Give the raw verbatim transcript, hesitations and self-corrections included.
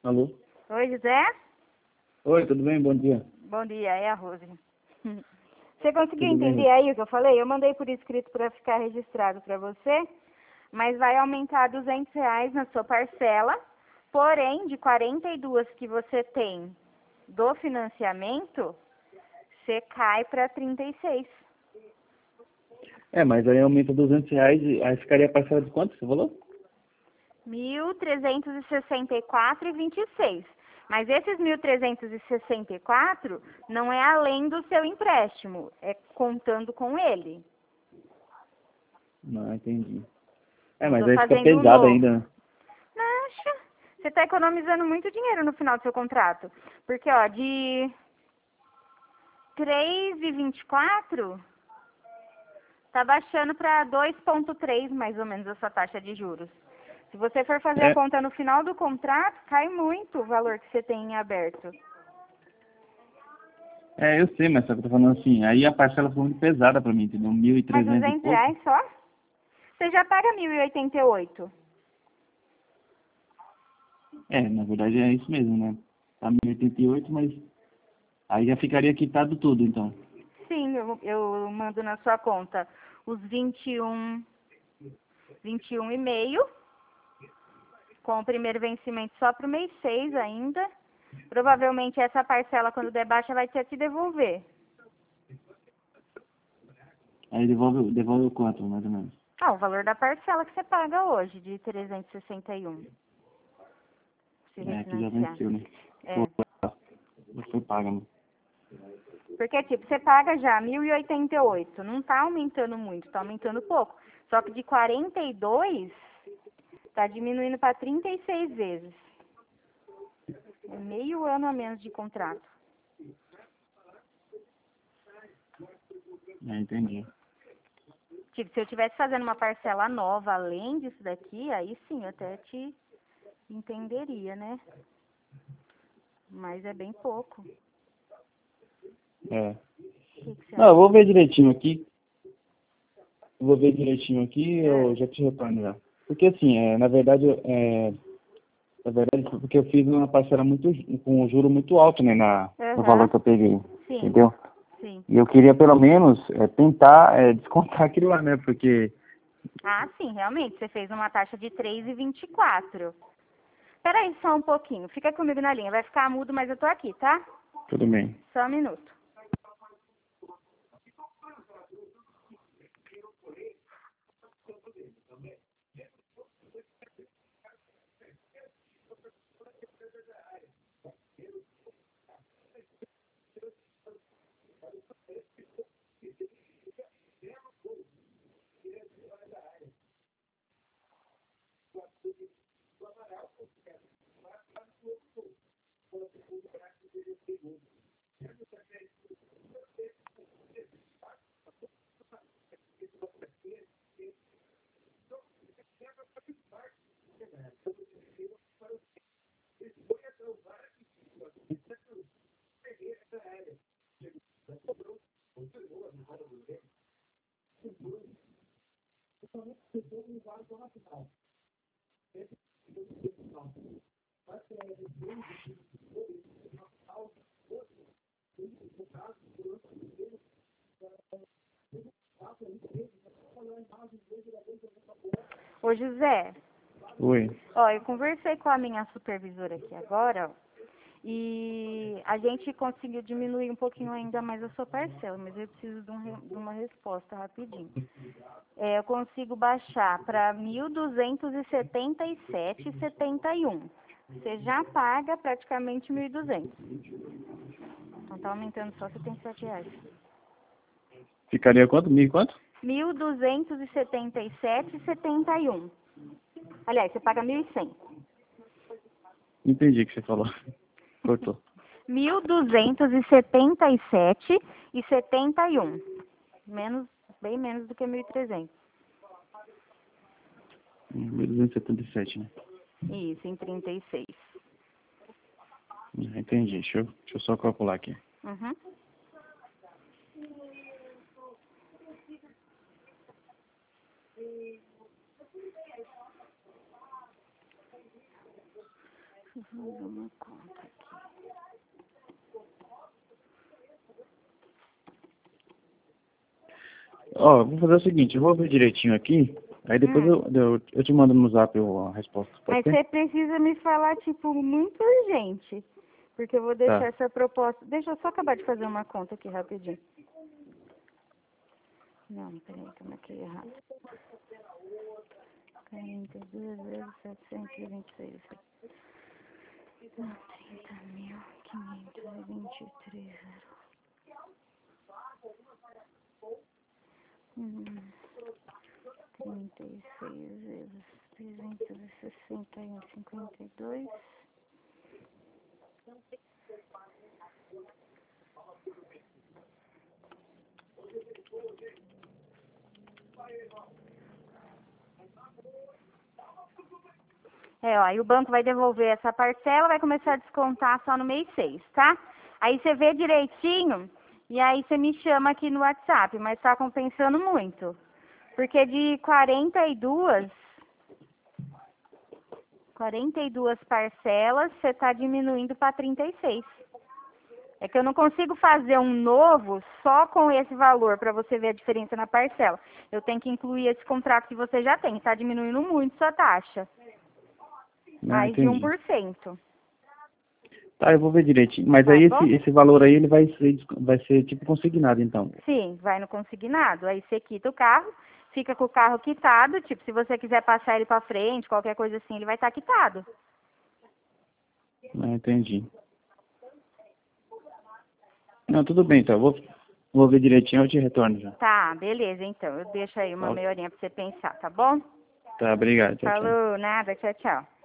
Alô? Oi, José? Oi, tudo bem? Bom dia. Bom dia, é a Rose. Você conseguiu Tudo bem, entender Rose? aí o que eu falei? Eu mandei por escrito para ficar registrado para você, mas vai aumentar duzentos reais na sua parcela, porém, de quarenta e duas que você tem do financiamento, você cai para trinta e seis. É, mas aí aumenta duzentos reais e aí ficaria a parcela de quanto você falou? mil trezentos e sessenta e quatro reais e vinte e seis. Mas esses mil trezentos e sessenta e quatro não é além do seu empréstimo, é contando com ele. Não, entendi. É, Não mas estou aí fica fazendo um pesado novo. ainda, né? Acha? Você está economizando muito dinheiro no final do seu contrato. Porque, ó, de três vírgula vinte e quatro tá baixando para dois vírgula três mais ou menos a sua taxa de juros. Se você for fazer a É, conta no final do contrato, cai muito o valor que você tem em aberto. é, eu sei, mas só que eu tô falando assim, aí a parcela foi muito pesada pra mim, entendeu? Mil e Mas trezentos e duzentos pouco. reais só? Você já paga mil e oitenta e oito. É, na verdade é isso mesmo, né? Tá mil e oitenta e oito, mas aí já ficaria quitado tudo, então. Sim, eu, eu mando na sua conta os vinte e um, vinte e um e meio, com o primeiro vencimento só para o mês seis ainda. Provavelmente essa parcela, quando der baixa, vai ter que devolver. Aí devolve, devolve o quanto, mais ou menos? Ah, o valor da parcela que você paga hoje, de trezentos e sessenta e um, se É, que já refinanciar. venceu, né? Foi, É. já foi paga, né? Porque, tipo, você paga já mil e oitenta e oito, não tá aumentando muito, tá aumentando pouco. Só que de quarenta e dois, tá diminuindo para trinta e seis vezes. É meio ano a menos de contrato. É, entendi. Tipo, se eu tivesse fazendo uma parcela nova além disso daqui, aí sim, eu até te entenderia, né? Mas é bem pouco. É. O que, que você Não, eu acha? vou ver direitinho aqui. Eu vou ver direitinho aqui e eu É. já te retorno já. Porque assim, é, na verdade, é, na verdade, foi porque eu fiz uma parcela muito, com um juro muito alto, né, na, no valor Aham. que eu peguei, Sim, entendeu? sim. E eu queria pelo menos é, tentar é, descontar aquilo lá, né, porque, Ah, sim, realmente. Você fez uma taxa de três vírgula vinte e quatro. Peraí só um pouquinho. Fica comigo na linha. Vai ficar mudo, mas eu tô aqui, tá? tudo bem. Só um minuto. Ô, José, Oi. ó, eu conversei com a minha supervisora aqui agora, ó, e a gente conseguiu diminuir um pouquinho ainda mais a sua parcela, mas eu preciso de, um re- de uma resposta rapidinho. É, eu consigo baixar para mil duzentos e setenta e sete reais e setenta e um. Você já paga praticamente mil e duzentos. Então tá aumentando só setenta e sete reais. Ficaria quanto? Mil e quanto? mil duzentos e setenta e sete reais e setenta e um. Aliás, você paga mil e cem. Não entendi o que você falou. Cortou. mil duzentos e setenta e sete reais e setenta e um. Menos, bem menos do que mil e trezentos. mil duzentos e setenta e sete, né? Isso, em trinta e seis. Ah, entendi. Deixa eu, deixa eu só calcular aqui. Uhum. eu vou fazer uma conta aqui. Ó, vou fazer o seguinte, eu vou ver direitinho aqui, aí depois Hum. eu, eu, eu te mando no zap a resposta, pode Mas ser? você precisa me falar, tipo, muito urgente. Porque eu vou deixar Tá. essa proposta... Deixa eu só acabar de fazer uma conta aqui rapidinho. Não, peraí, que eu marquei errado. quarenta e dois vezes setecentos e vinte e seis. trinta mil quinhentos e vinte e três. Hum, trinta e seis vezes trezentos e sessenta e um, cinquenta e dois. É, ó, aí o banco vai devolver essa parcela, vai começar a descontar só no mês seis, tá? Aí você vê direitinho e aí você me chama aqui no WhatsApp, mas tá compensando muito. Porque de quarenta e duas, quarenta e duas parcelas, você tá diminuindo para trinta e seis. É que eu não consigo fazer um novo só com esse valor para você ver a diferença na parcela. Eu tenho que incluir esse contrato que você já tem, tá diminuindo muito sua taxa. Não, Mais de um entendi. por cento. Tá, eu vou ver direitinho. Mas Tá aí bom? esse, esse valor aí, ele vai ser, desco- vai ser tipo consignado, então. Sim, vai no consignado. Aí você quita o carro, fica com o carro quitado. Tipo, se você quiser passar ele para frente, qualquer coisa assim, ele vai estar quitado. Não, entendi. Não, tudo bem, então. Eu vou, vou ver direitinho, eu te retorno já. Tá, beleza, então. Eu deixo aí uma Tá, meia horinha para você pensar, tá bom? tá, obrigado. Tchau, tchau. Falou, nada, tchau, tchau.